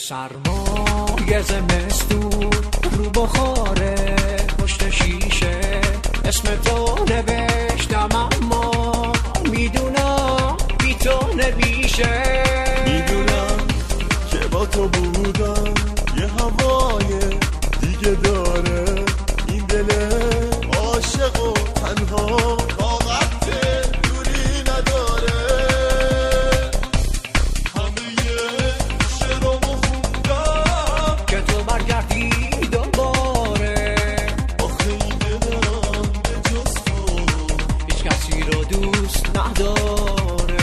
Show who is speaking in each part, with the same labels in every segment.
Speaker 1: سرمای زمستون رو بخاره پشت شیشه اسم تو نوشتم اما میدونم بی تو نمیشه.
Speaker 2: میدونم که با تو بودم یه هوای دیگه داره این دل عاشق و تنها طاقت دوری نداره. همه شعرامو خوندم
Speaker 1: که تو برگردی دوباره.
Speaker 2: آخه این دلم به جز تو
Speaker 1: هیچ کسی رو دوست نداره.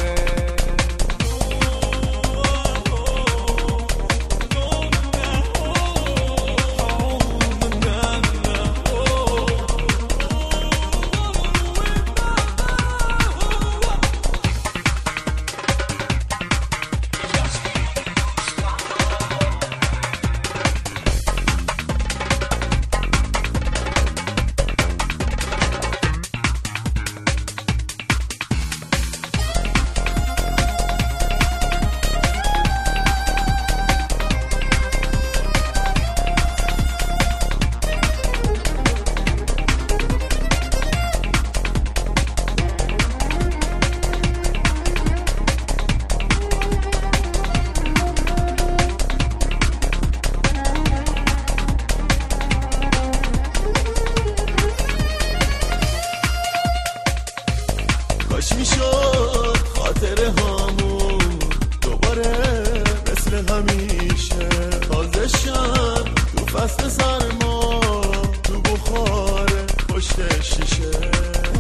Speaker 2: کاش میشد خاطره هامون دوباره مثل همیشه تازه شد تو فصل سرما تو بخار پشت شیشه.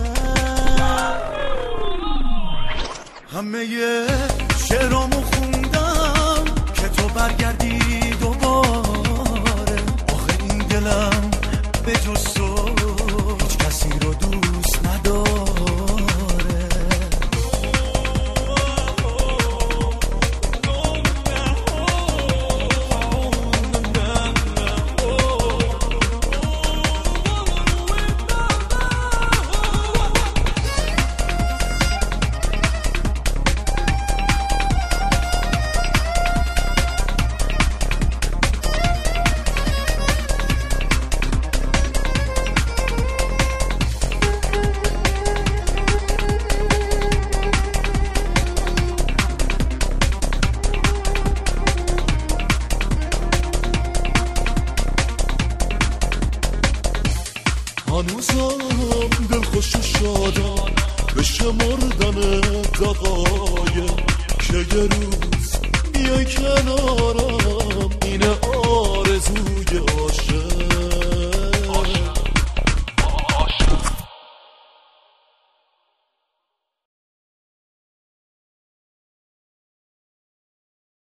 Speaker 2: همه شعرامو خوندم که تو برگردی دوباره. آخه این دلم به جز تو هیچ کسی رو دوست نداره. هنوزم دلخوش و شادم به شمردن دقایق که یه روز بیای کنار